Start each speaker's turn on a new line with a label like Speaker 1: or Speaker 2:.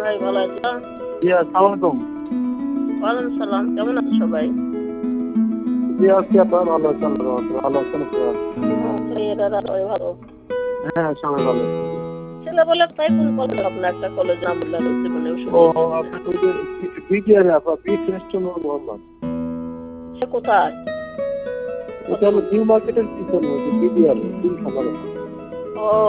Speaker 1: ভাই ভালো আছো?
Speaker 2: জি আসসালামু আলাইকুম।
Speaker 1: ওয়ালাইকুম সালাম। কেমন আছো সবাই?
Speaker 2: জি আছি আপনারা ভালো আছেন? ভালো আছেন আপনারা?
Speaker 1: ছেলেরা সবাই ভালো।
Speaker 2: হ্যাঁ সবাই ভালো আছি।
Speaker 1: ছেলে বলে তাই কোন কলেজ আপনার একটা কলেজ নাম বললেন জীবনে
Speaker 2: ও
Speaker 1: শুনি।
Speaker 2: আপনার ওই যে বিটিআর আপনার বি ফেস্টন মোহাম্মদ।
Speaker 1: সে কোথায়?
Speaker 2: এটা হলো নিউ মার্কেটের পিছনে ওই যে বিটিআর তিন খাবার।
Speaker 1: ও